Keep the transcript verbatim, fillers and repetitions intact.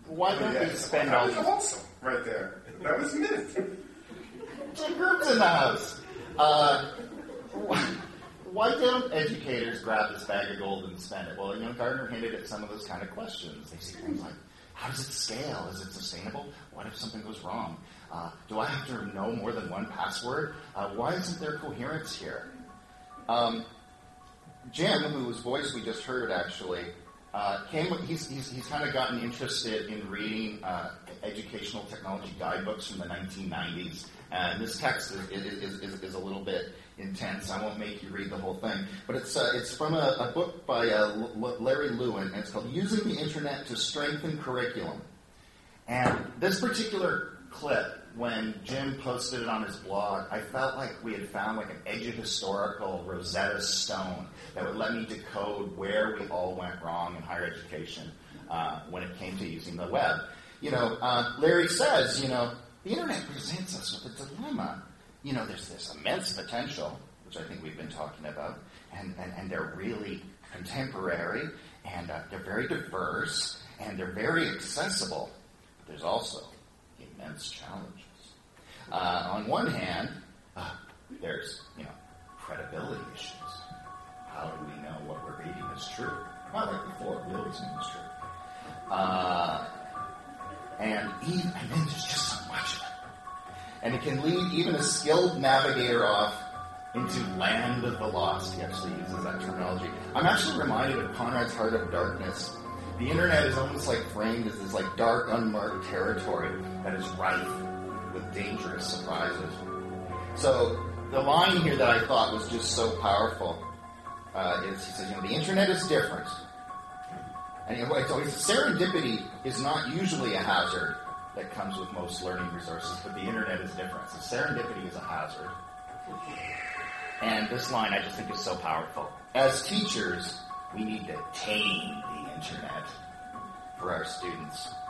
why don't oh, yeah. we spend that all was these... awesome right there. That was mint. Jim Group's in the house. Uh, why don't educators grab this bag of gold and spend it? Well, you know, Gardner hinted at some of those kind of questions. They see things like, how does it scale? Is it sustainable? What if something goes wrong? Uh, do I have to know more than one password? Uh, why isn't there coherence here? Um, Jim, whose voice we just heard, actually, uh, came. He's, he's, he's kind of gotten interested in reading uh, educational technology guidebooks from the nineteen nineties. And this text is, is, is, is a little bit intense. I won't make you read the whole thing. But it's uh, it's from a, a book by uh, L- Larry Lewin, and it's called Using the Internet to Strengthen Curriculum. And this particular clip, when Jim posted it on his blog, I felt like we had found like an eduhistorical Rosetta Stone that would let me decode where we all went wrong in higher education uh, when it came to using the web. You know, uh, Larry says, you know, the internet presents us with a dilemma. You know, there's this immense potential, which I think we've been talking about, and, and, and they're really contemporary, and uh, they're very diverse, and they're very accessible. But there's also immense challenges. Uh, on one hand, uh, there's, you know, credibility issues. How do we know what we're reading is true? Not like before, we always knew it was true. Uh, and, even, and then there's just so much of it. And it can lead even a skilled navigator off into land of the lost. He actually uses that terminology. I'm actually reminded of Conrad's Heart of Darkness. The internet is almost like framed as this like dark, unmarked territory that is rife with dangerous surprises. So the line here that I thought was just so powerful uh, is, he says, you know, the internet is different. And you know, it's always, serendipity is not usually a hazard that comes with most learning resources, but the internet is different. So serendipity is a hazard. And this line I just think is so powerful. As teachers, we need to tame the internet for our students.